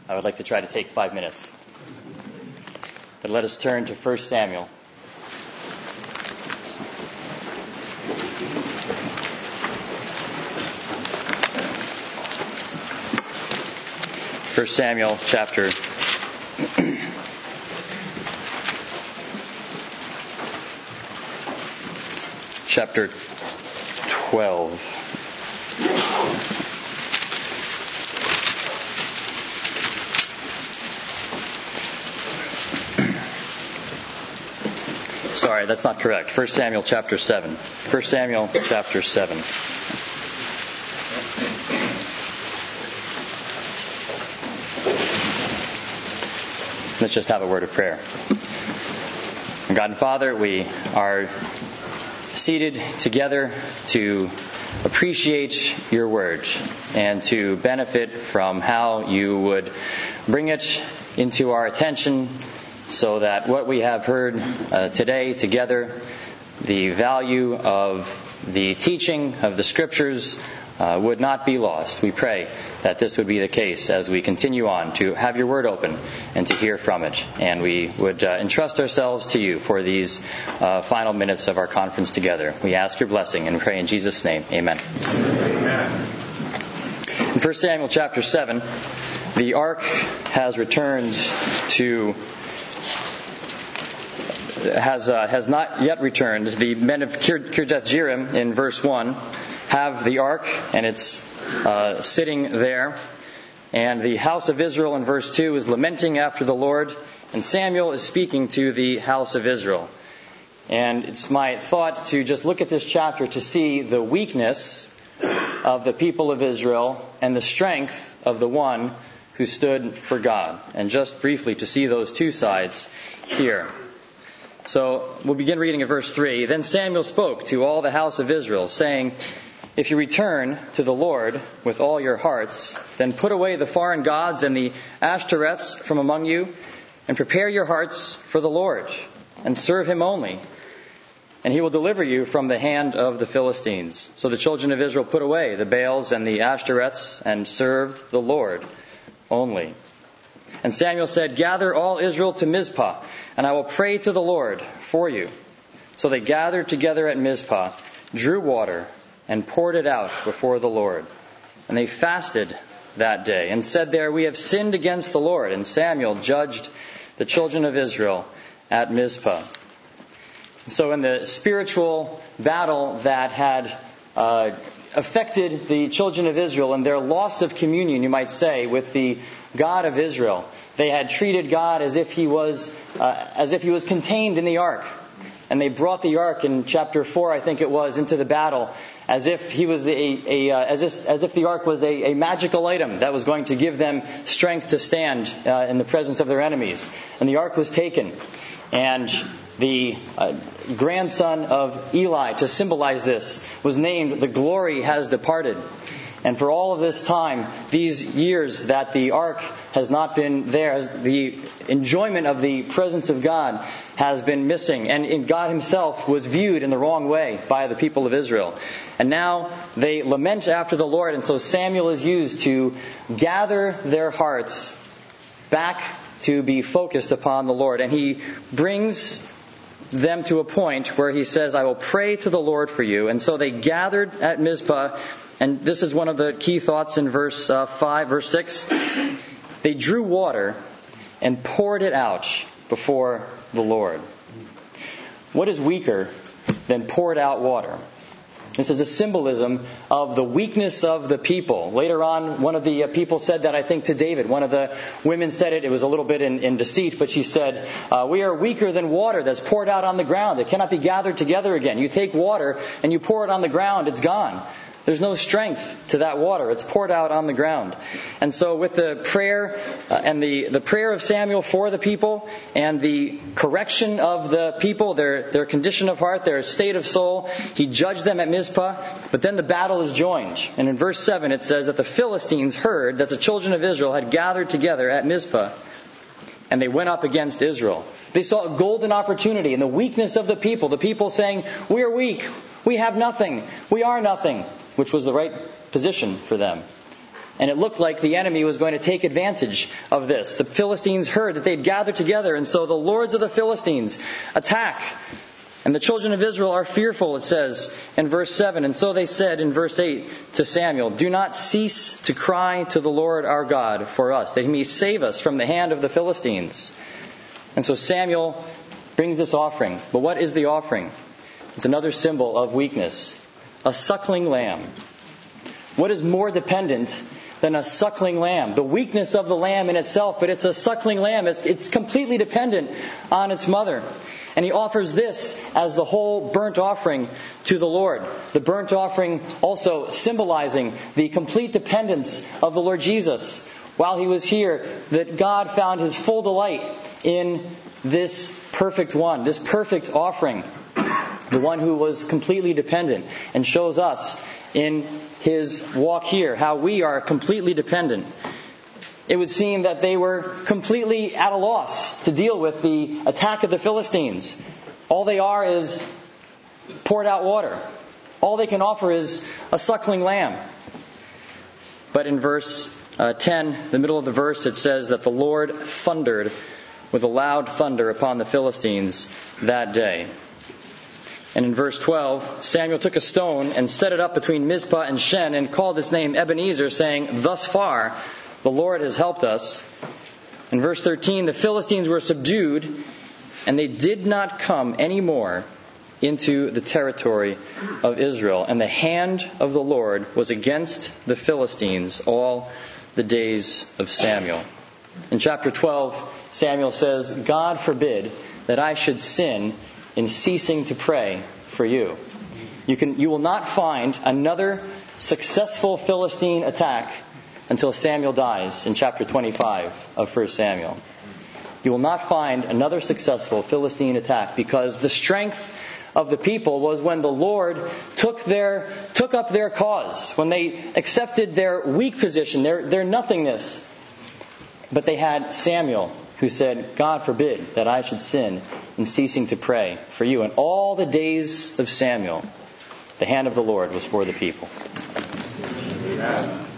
I would like to try to take 5 minutes. But let us turn to 1 Samuel. 1 Samuel chapter 12. Sorry, that's not correct. 1 Samuel chapter 7. 1 Samuel chapter 7. Let's just have a word of prayer. God and Father, we are seated together to appreciate your word and to benefit from how you would bring it into our attention so that what we have heard today together, the value of the teaching of the Scriptures would not be lost. We pray that this would be the case as we continue on to have your word open and to hear from it. And we would entrust ourselves to you for these final minutes of our conference together. We ask your blessing and pray in Jesus' name. Amen. Amen. In 1 Samuel chapter 7, the ark has returned to... has not yet returned. The men of Kirjath Jearim in verse 1 have the ark, and it's sitting there. And the house of Israel in verse 2 is lamenting after the Lord, and Samuel is speaking to the house of Israel. And it's my thought to just look at this chapter to see the weakness of the people of Israel and the strength of the one who stood for God. And just briefly to see those two sides here. So we'll begin reading at verse 3. Then Samuel spoke to all the house of Israel, saying, "If you return to the Lord with all your hearts, then put away the foreign gods and the Ashtoreths from among you, and prepare your hearts for the Lord, and serve Him only. And He will deliver you from the hand of the Philistines." So the children of Israel put away the Baals and the Ashtoreths, and served the Lord only. And Samuel said, "Gather all Israel to Mizpah, and I will pray to the Lord for you." So they gathered together at Mizpah, drew water, and poured it out before the Lord. And they fasted that day, and said there, "We have sinned against the Lord." And Samuel judged the children of Israel at Mizpah. So in the spiritual battle that had affected the children of Israel and their loss of communion, you might say, with the God of Israel, they had treated God as if He was contained in the ark. And they brought the ark in chapter 4, I think it was, into the battle as if he was as if the ark was a magical item that was going to give them strength to stand in the presence of their enemies. And the ark was taken, and the grandson of Eli, to symbolize this, was named "The Glory Has Departed." And for all of this time, these years that the ark has not been there, the enjoyment of the presence of God has been missing. And God Himself was viewed in the wrong way by the people of Israel. And now they lament after the Lord. And so Samuel is used to gather their hearts back to be focused upon the Lord. And he brings them to a point where he says, "I will pray to the Lord for you." And so they gathered at Mizpah. And this is one of the key thoughts in verse 6. They drew water and poured it out before the Lord. What is weaker than poured out water? This is a symbolism of the weakness of the people. Later on, one of the people said that, I think, to David. One of the women said it. It was a little bit in deceit, but she said, "We are weaker than water that's poured out on the ground. It cannot be gathered together again. You take water and you pour it on the ground, it's gone. There's no strength to that water. It's poured out on the ground." And so with the prayer and the prayer of Samuel for the people and the correction of the people, their condition of heart, their state of soul, he judged them at Mizpah. But then the battle is joined. And in verse 7 it says that the Philistines heard that the children of Israel had gathered together at Mizpah, and they went up against Israel. They saw a golden opportunity in the weakness of the people saying, "We are weak. We have nothing. We are nothing," which was the right position for them. And it looked like the enemy was going to take advantage of this. The Philistines heard that they'd gathered together, and so the lords of the Philistines attack. And the children of Israel are fearful, it says in verse 7. And so they said in verse 8 to Samuel, "Do not cease to cry to the Lord our God for us, that he may save us from the hand of the Philistines." And so Samuel brings this offering. But what is the offering? It's another symbol of weakness. A suckling lamb. What is more dependent than a suckling lamb? The weakness of the lamb in itself, but it's a suckling lamb. It's completely dependent on its mother. And he offers this as the whole burnt offering to the Lord. The burnt offering also symbolizing the complete dependence of the Lord Jesus. While he was here, that God found his full delight in this perfect one, this perfect offering. The one who was completely dependent, and shows us in his walk here how we are completely dependent. It would seem that they were completely at a loss to deal with the attack of the Philistines. All they are is poured out water. All they can offer is a suckling lamb. But in verse 10, the middle of the verse, it says that the Lord thundered with a loud thunder upon the Philistines that day. And in verse 12, Samuel took a stone and set it up between Mizpah and Shen and called its name Ebenezer, saying, "Thus far the Lord has helped us." In verse 13, the Philistines were subdued, and they did not come any more into the territory of Israel. And the hand of the Lord was against the Philistines all the days of Samuel. In chapter 12, Samuel says, "God forbid that I should sin in ceasing to pray for you." You will not find another successful Philistine attack until Samuel dies in chapter 25 of 1 Samuel. You will not find another successful Philistine attack, because the strength of the people was when the Lord took up their cause, when they accepted their weak position, their nothingness. But they had Samuel, who said, "God forbid that I should sin in ceasing to pray for you." And all the days of Samuel, the hand of the Lord was for the people. Amen.